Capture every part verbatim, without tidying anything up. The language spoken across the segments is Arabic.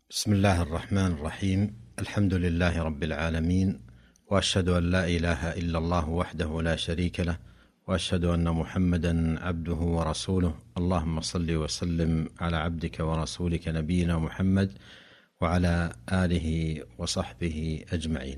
بسم الله الرحمن الرحيم. الحمد لله رب العالمين، وأشهد أن لا إله إلا الله وحده لا شريك له، وأشهد أن محمدا عبده ورسوله. اللهم صل وسلم على عبدك ورسولك نبينا محمد وعلى آله وصحبه أجمعين.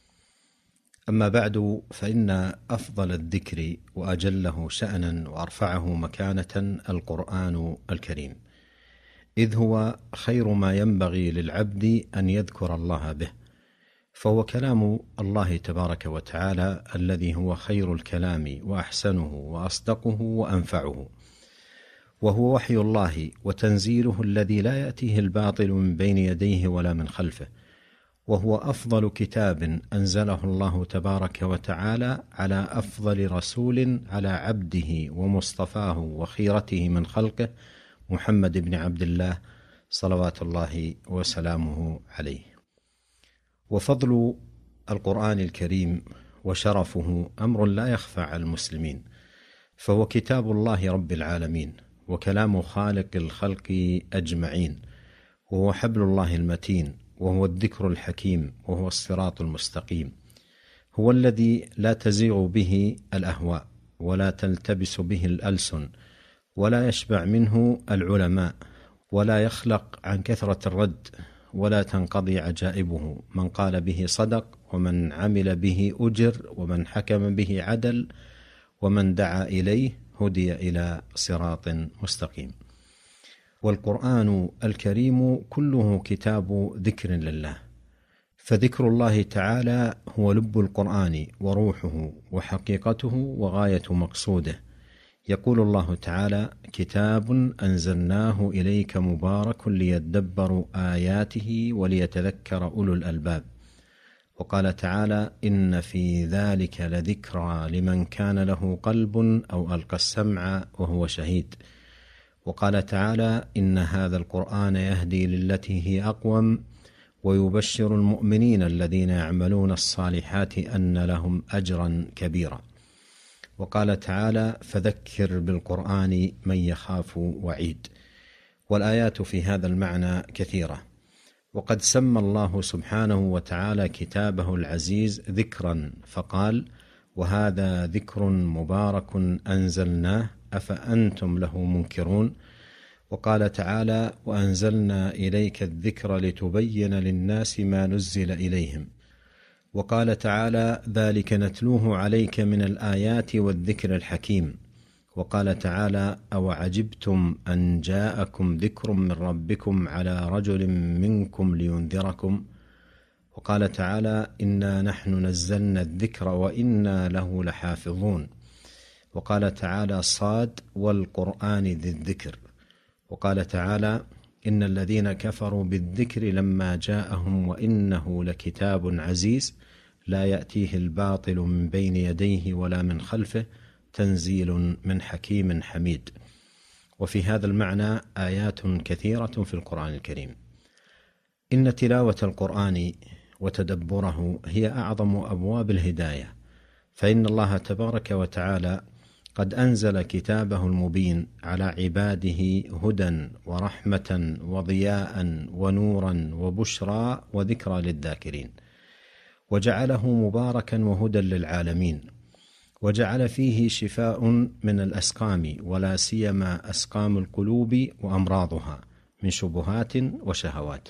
أما بعد، فإن أفضل الذكر وأجله شأنا وأرفعه مكانة القرآن الكريم، إذ هو خير ما ينبغي للعبد أن يذكر الله به، فهو كلام الله تبارك وتعالى الذي هو خير الكلام وأحسنه وأصدقه وأنفعه، وهو وحي الله وتنزيله الذي لا يأتيه الباطل من بين يديه ولا من خلفه، وهو أفضل كتاب أنزله الله تبارك وتعالى على أفضل رسول على عبده ومصطفاه وخيرته من خلقه محمد بن عبد الله صلوات الله وسلامه عليه. وفضل القرآن الكريم وشرفه أمر لا يخفى على المسلمين، فهو كتاب الله رب العالمين وكلام خالق الخلق أجمعين، وهو حبل الله المتين، وهو الذكر الحكيم، وهو الصراط المستقيم، هو الذي لا تزيغ به الأهواء ولا تلتبس به الألسن ولا يشبع منه العلماء ولا يخلق عن كثرة الرد ولا تنقضي عجائبه. من قال به صدق، ومن عمل به أجر، ومن حكم به عدل، ومن دعا إليه هدي إلى صراط مستقيم. والقرآن الكريم كله كتاب ذكر لله، فذكر الله تعالى هو لب القرآن وروحه وحقيقته وغاية مقصوده. يقول الله تعالى: كتاب أنزلناه إليك مبارك ليدبروا آياته وليتذكر أولو الألباب. وقال تعالى: إن في ذلك لذكرى لمن كان له قلب أو ألقى السمع وهو شهيد. وقال تعالى: إن هذا القرآن يهدي للتي هي أقوم ويبشر المؤمنين الذين يعملون الصالحات أن لهم أجرا كبيرا. وقال تعالى: فذكر بالقرآن من يخاف وعيد. والآيات في هذا المعنى كثيرة، وقد سمى الله سبحانه وتعالى كتابه العزيز ذكرا فقال: وهذا ذكر مبارك أنزلناه أفأنتم له منكرون. وقال تعالى: وأنزلنا إليك الذكر لتبين للناس ما نزل إليهم. وقال تعالى: ذلك نتلوه عليك من الآيات والذكر الحكيم. وقال تعالى: أو عجبتم أن جاءكم ذكر من ربكم على رجل منكم لينذركم. وقال تعالى: إنا نحن نزلنا الذكر وإنا له لحافظون. وقال تعالى: صاد والقرآن ذي الذكر. وقال تعالى: إن الذين كفروا بالذكر لما جاءهم وإنه لكتاب عزيز لا يأتيه الباطل من بين يديه ولا من خلفه تنزيل من حكيم حميد. وفي هذا المعنى آيات كثيرة في القرآن الكريم. إن تلاوة القرآن وتدبره هي أعظم أبواب الهداية، فإن الله تبارك وتعالى قد أنزل كتابه المبين على عباده هدى ورحمة وضياء ونورا وبشرى وذكرى للذاكرين، وجعله مباركا وهدى للعالمين، وجعل فيه شفاء من الأسقام، ولا سيما أسقام القلوب وأمراضها من شبهات وشهوات،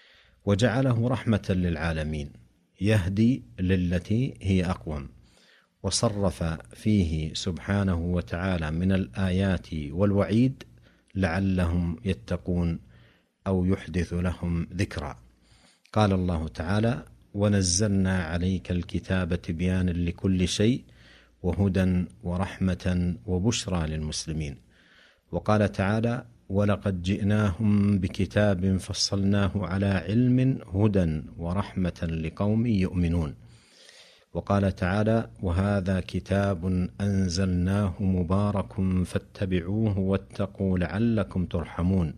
وجعله رحمة للعالمين يهدي للتي هي أقوم. وصرف فيه سبحانه وتعالى من الآيات والوعيد لعلهم يتقون أو يحدث لهم ذكرى. قال الله تعالى: ونزلنا عليك الكتاب تبيانا لكل شيء وهدى ورحمة وبشرى للمسلمين. وقال تعالى: ولقد جئناهم بكتاب فصلناه على علم هدى ورحمة لقوم يؤمنون. وقال تعالى: وهذا كتاب أنزلناه مبارك فاتبعوه واتقوا لعلكم ترحمون.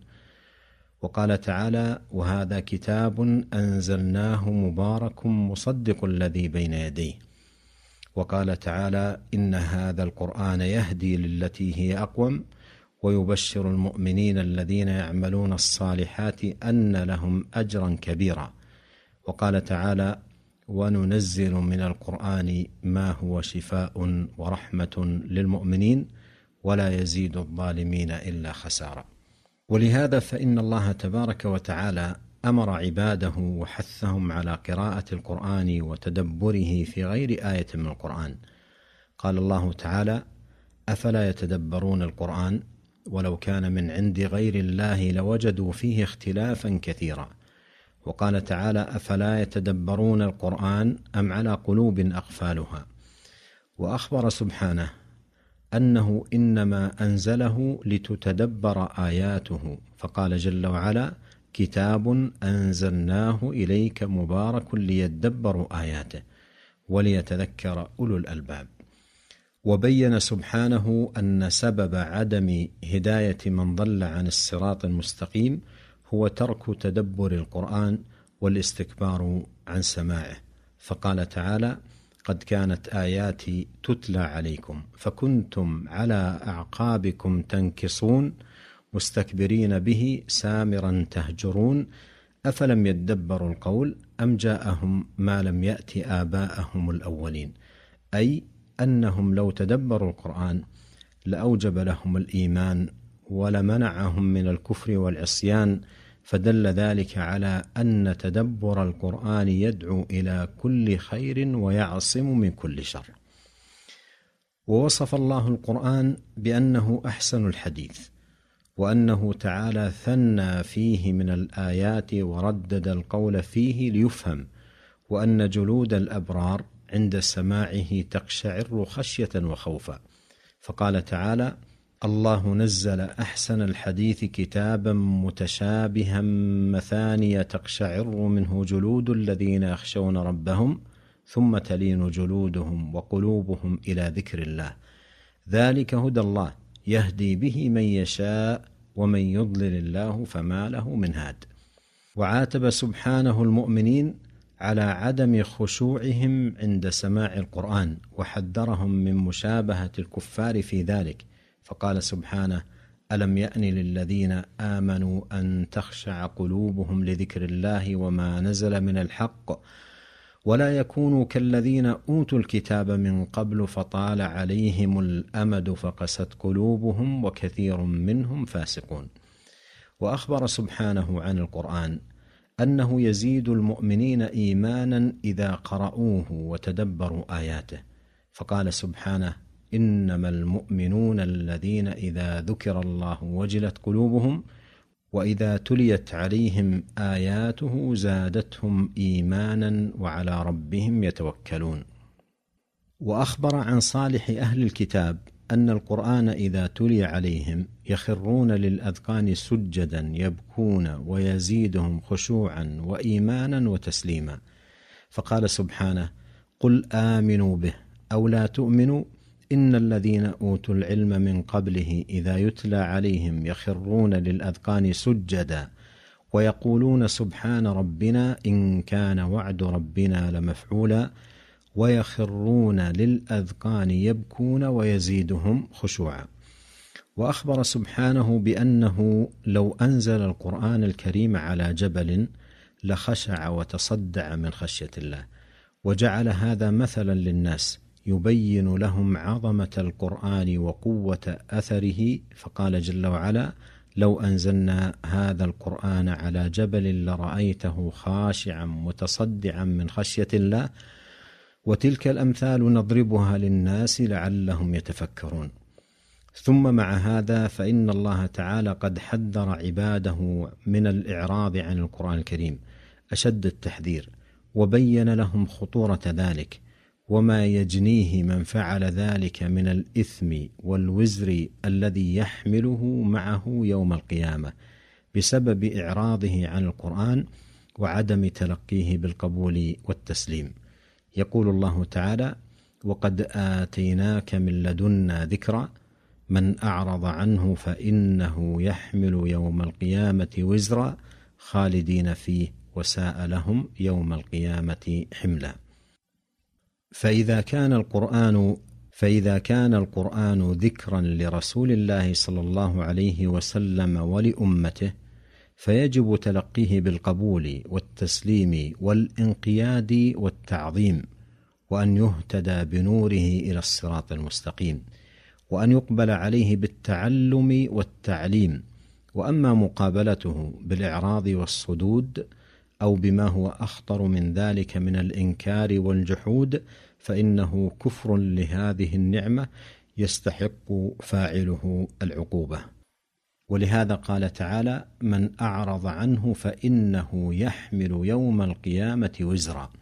وقال تعالى: وهذا كتاب أنزلناه مبارك مصدق الذي بين يديه. وقال تعالى: إن هذا القرآن يهدي للتي هي أقوم ويبشر المؤمنين الذين يعملون الصالحات أن لهم أجرا كبيرا. وقال تعالى: وننزل من القرآن ما هو شفاء ورحمة للمؤمنين ولا يزيد الظالمين إلا خسارا. ولهذا فإن الله تبارك وتعالى أمر عباده وحثهم على قراءة القرآن وتدبره في غير آية من القرآن. قال الله تعالى: أفلا يتدبرون القرآن ولو كان من عند غير الله لوجدوا فيه اختلافا كثيرا. وقال تعالى: أفلا يتدبرون القرآن أم على قلوب أقفالها. وأخبر سبحانه أنه إنما أنزله لتتدبر آياته، فقال جل وعلا: كتاب أنزلناه إليك مبارك ليدبروا آياته وليتذكر أولو الألباب. وبين سبحانه أن سبب عدم هداية من ضل عن الصراط المستقيم هو ترك تدبر القرآن والاستكبار عن سماعه، فقال تعالى: قد كانت آياتي تتلى عليكم فكنتم على أعقابكم تنكصون مستكبرين به سامرا تهجرون أفلم يدبروا القول أم جاءهم ما لم يأت آباءهم الأولين. أي أنهم لو تدبروا القرآن لأوجب لهم الإيمان ولمنعهم من الكفر والعصيان، فدل ذلك على أن تدبر القرآن يدعو إلى كل خير ويعصم من كل شر. ووصف الله القرآن بأنه أحسن الحديث، وأنه تعالى ثنى فيه من الآيات وردد القول فيه ليفهم، وأن جلود الأبرار عند سماعه تقشعر خشية وخوفا. فقال تعالى: الله نزل أحسن الحديث كتابا متشابها مثانية تقشعر منه جلود الذين يخشون ربهم ثم تلين جلودهم وقلوبهم إلى ذكر الله ذلك هدى الله يهدي به من يشاء ومن يضلل الله فما له من هاد. وعاتب سبحانه المؤمنين على عدم خشوعهم عند سماع القرآن، وحذرهم من مشابهة الكفار في ذلك، فقال سبحانه: ألم يأن للذين آمنوا أن تخشع قلوبهم لذكر الله وما نزل من الحق ولا يكونوا كالذين أوتوا الكتاب من قبل فطال عليهم الأمد فقست قلوبهم وكثير منهم فاسقون. وأخبر سبحانه عن القرآن أنه يزيد المؤمنين إيمانا إذا قرأوه وتدبروا آياته، فقال سبحانه: إنما المؤمنون الذين إذا ذكر الله وجلت قلوبهم وإذا تليت عليهم آياته زادتهم إيمانا وعلى ربهم يتوكلون. وأخبر عن صالح أهل الكتاب أن القرآن إذا تلي عليهم يخرون للأذقان سجدا يبكون ويزيدهم خشوعا وإيمانا وتسليما، فقال سبحانه: قل آمنوا به أو لا تؤمنوا إن الذين أوتوا العلم من قبله إذا يتلى عليهم يخرون للأذقان سجدا ويقولون سبحان ربنا إن كان وعد ربنا لمفعولا ويخرون للأذقان يبكون ويزيدهم خشوعا. وأخبر سبحانه بأنه لو أنزل القرآن الكريم على جبل لخشع وتصدع من خشية الله، وجعل هذا مثلا للناس يبين لهم عظمة القرآن وقوة أثره، فقال جل وعلا: لو أنزلنا هذا القرآن على جبل لرأيته خاشعا متصدعا من خشية الله وتلك الأمثال نضربها للناس لعلهم يتفكرون. ثم مع هذا فإن الله تعالى قد حذر عباده من الإعراض عن القرآن الكريم أشد التحذير، وبين لهم خطورة ذلك وما يجنيه من فعل ذلك من الإثم والوزر الذي يحمله معه يوم القيامة بسبب إعراضه عن القرآن وعدم تلقيه بالقبول والتسليم. يقول الله تعالى: وقد آتيناك من لدنا ذكرا من أعرض عنه فإنه يحمل يوم القيامة وزرا خالدين فيه وساء لهم يوم القيامة حملا. فإذا كان القرآن فإذا كان القرآن ذكرا لرسول الله صلى الله عليه وسلم ولأمته فيجب تلقيه بالقبول والتسليم والانقياد والتعظيم، وأن يهتدى بنوره إلى الصراط المستقيم، وأن يقبل عليه بالتعلم والتعليم. وأما مقابلته بالإعراض والصدود أو بما هو أخطر من ذلك من الإنكار والجحود فإنه كفر لهذه النعمة يستحق فاعله العقوبة. ولهذا قال تعالى: من أعرض عنه فإنه يحمل يوم القيامة وزرا.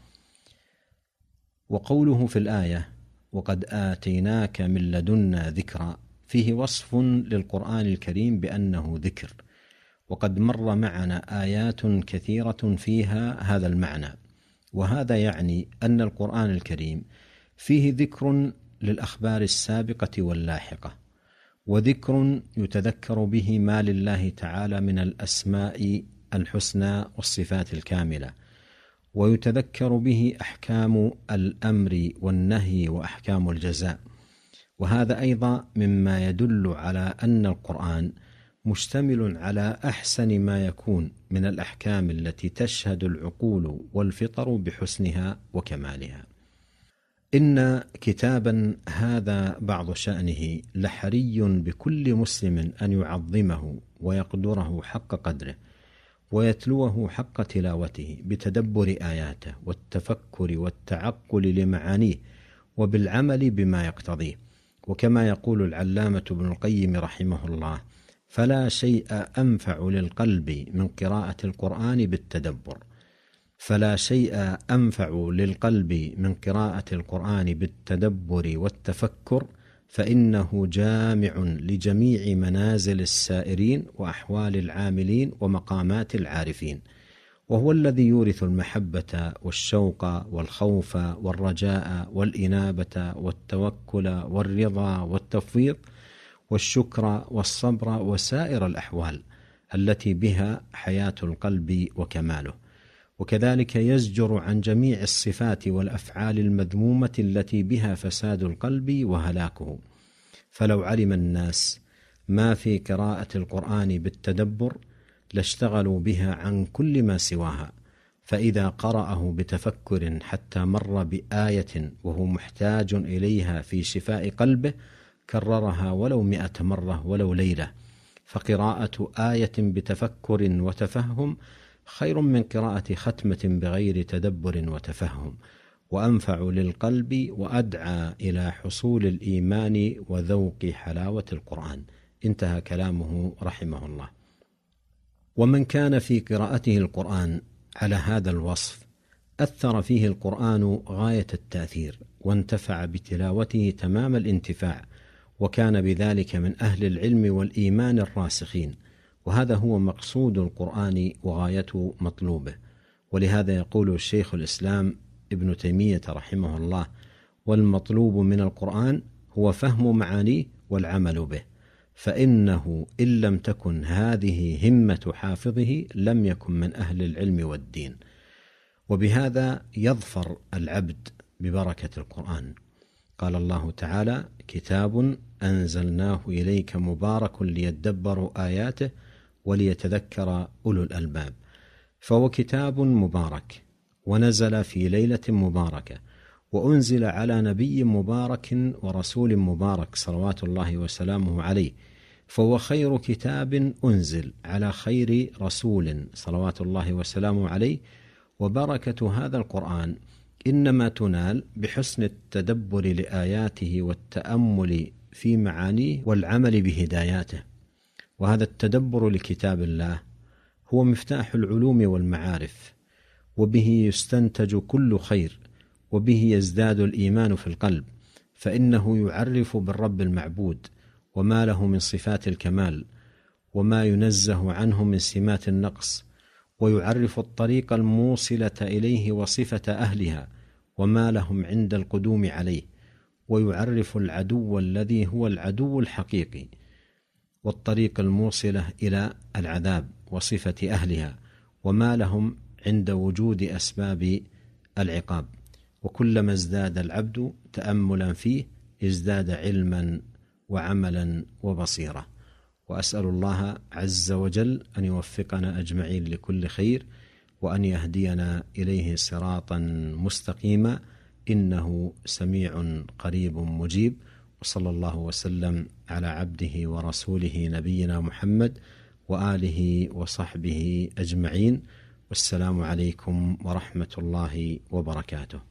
وقوله في الآية: وقد آتيناك من لدنا ذكرا، فيه وصف للقرآن الكريم بأنه ذكر، وقد مر معنا آيات كثيرة فيها هذا المعنى. وهذا يعني أن القرآن الكريم فيه ذكر للأخبار السابقة واللاحقة، وذكر يتذكر به ما لله تعالى من الأسماء الحسنى والصفات الكاملة، ويتذكر به أحكام الأمر والنهي وأحكام الجزاء. وهذا أيضا مما يدل على أن القرآن مشتمل على أحسن ما يكون من الأحكام التي تشهد العقول والفطر بحسنها وكمالها. إن كتابا هذا بعض شأنه لحري بكل مسلم أن يعظمه ويقدره حق قدره، ويتلوه حق تلاوته بتدبر آياته والتفكر والتعقل لمعانيه وبالعمل بما يقتضيه. وكما يقول العلامة ابن القيم رحمه الله: فلا شيء أنفع للقلب من قراءة القرآن بالتدبر فلا شيء أنفع للقلب من قراءة القرآن بالتدبر والتفكر، فإنه جامع لجميع منازل السائرين وأحوال العاملين ومقامات العارفين، وهو الذي يورث المحبة والشوق والخوف والرجاء والإنابة والتوكل والرضا والتفويض والشكر والصبر وسائر الأحوال التي بها حياة القلب وكماله. وكذلك يزجر عن جميع الصفات والأفعال المذمومة التي بها فساد القلب وهلاكه. فلو علم الناس ما في قراءة القرآن بالتدبر لاشتغلوا بها عن كل ما سواها، فإذا قرأه بتفكر حتى مر بآية وهو محتاج إليها في شفاء قلبه كررها ولو مئة مرة ولو ليلة. فقراءة آية بتفكر وتفهم خير من قراءة ختمة بغير تدبر وتفهم، وأنفع للقلب وأدعى إلى حصول الإيمان وذوق حلاوة القرآن. انتهى كلامه رحمه الله. ومن كان في قراءته القرآن على هذا الوصف أثر فيه القرآن غاية التأثير، وانتفع بتلاوته تمام الانتفاع، وكان بذلك من أهل العلم والإيمان الراسخين. وهذا هو مقصود القرآن وغاية مطلوبه. ولهذا يقول الشيخ الإسلام ابن تيمية رحمه الله: والمطلوب من القرآن هو فهم معانيه والعمل به، فإنه إن لم تكن هذه همة حافظه لم يكن من أهل العلم والدين. وبهذا يظفر العبد ببركة القرآن. قال الله تعالى: كتاب أنزلناه إليك مبارك ليدبروا آياته وليتذكر أولو الألباب. فهو كتاب مبارك، ونزل في ليلة مباركة، وأنزل على نبي مبارك ورسول مبارك صلوات الله وسلامه عليه، فهو خير كتاب أنزل على خير رسول صلوات الله وسلامه عليه. وبركة هذا القرآن إنما تنال بحسن التدبر لآياته والتأمل في معانيه والعمل بهداياته. وهذا التدبر لكتاب الله هو مفتاح العلوم والمعارف، وبه يستنتج كل خير، وبه يزداد الإيمان في القلب، فإنه يعرف بالرب المعبود وما له من صفات الكمال وما ينزه عنه من سمات النقص، ويعرف الطريق الموصلة إليه وصفة أهلها وما لهم عند القدوم عليه، ويعرف العدو الذي هو العدو الحقيقي والطريق الموصلة إلى العذاب وصفة أهلها وما لهم عند وجود أسباب العقاب. وكلما ازداد العبد تأملا فيه ازداد علما وعملا وبصيرة. وأسأل الله عز وجل أن يوفقنا أجمعين لكل خير، وأن يهدينا إليه صراطا مستقيما، إنه سميع قريب مجيب. وصلى الله وسلم على عبده ورسوله نبينا محمد وآله وصحبه أجمعين، والسلام عليكم ورحمة الله وبركاته.